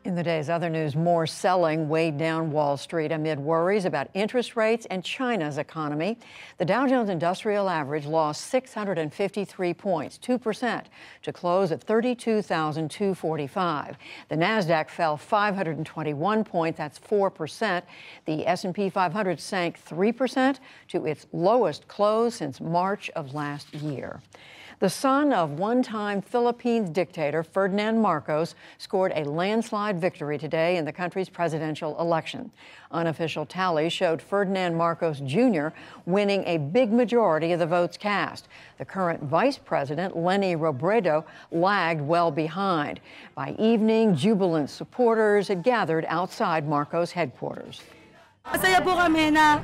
In the day's other news, more selling weighed down Wall Street amid worries about interest rates and China's economy. The Dow Jones Industrial Average lost 653 points, 2%, to close at 32,245. The Nasdaq fell 521 points, that's 4%. The S&P 500 sank 3% to its lowest close since March of last year. The son of one-time Philippines dictator Ferdinand Marcos scored a landslide victory today in the country's presidential election. Unofficial tallies showed Ferdinand Marcos Jr. winning a big majority of the votes cast. The current vice president, Leni Robredo, lagged well behind. By evening, jubilant supporters had gathered outside Marcos' headquarters. We are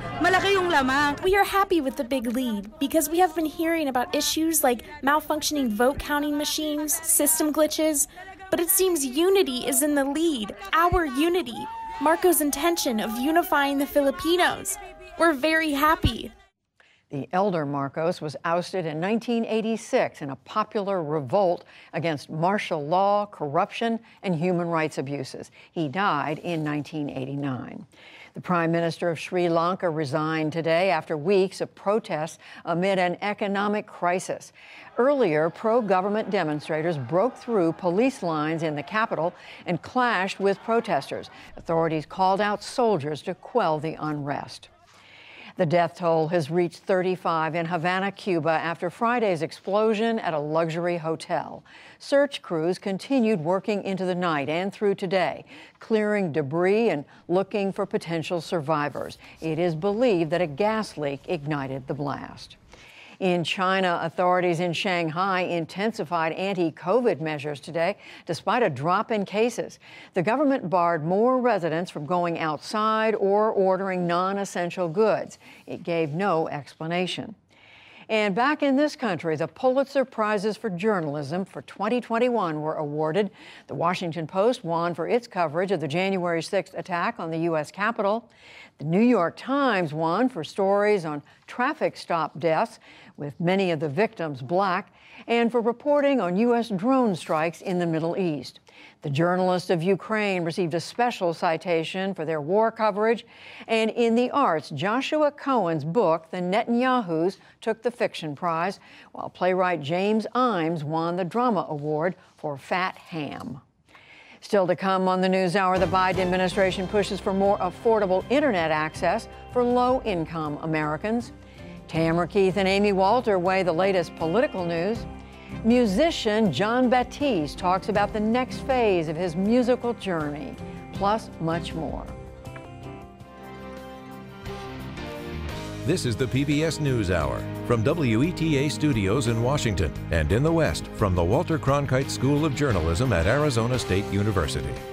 happy with the big lead because we have been hearing about issues like malfunctioning vote counting machines, system glitches, but it seems unity is in the lead, our unity, Marcos' intention of unifying the Filipinos. We're very happy. The elder Marcos was ousted in 1986 in a popular revolt against martial law, corruption, and human rights abuses. He died in 1989. The Prime Minister of Sri Lanka resigned today after weeks of protests amid an economic crisis. Earlier, pro-government demonstrators broke through police lines in the capital and clashed with protesters. Authorities called out soldiers to quell the unrest. The death toll has reached 35 in Havana, Cuba, after Friday's explosion at a luxury hotel. Search crews continued working into the night and through today, clearing debris and looking for potential survivors. It is believed that a gas leak ignited the blast. In China, authorities in Shanghai intensified anti-COVID measures today, despite a drop in cases. The government barred more residents from going outside or ordering non-essential goods. It gave no explanation. And back in this country, the Pulitzer Prizes for Journalism for 2021 were awarded. The Washington Post won for its coverage of the January 6th attack on the U.S. Capitol. The New York Times won for stories on traffic stop deaths, with many of the victims Black, and for reporting on U.S. drone strikes in the Middle East. The journalists of Ukraine received a special citation for their war coverage. And in the arts, Joshua Cohen's book, The Netanyahus, took the fiction prize, while playwright James Imes won the drama award for Fat Ham. Still to come on the NewsHour, the Biden administration pushes for more affordable internet access for low-income Americans. Tamara Keith and Amy Walter weigh the latest political news. Musician Jon Batiste talks about the next phase of his musical journey, plus much more. This is the PBS NewsHour from WETA Studios in Washington and in the West from the Walter Cronkite School of Journalism at Arizona State University.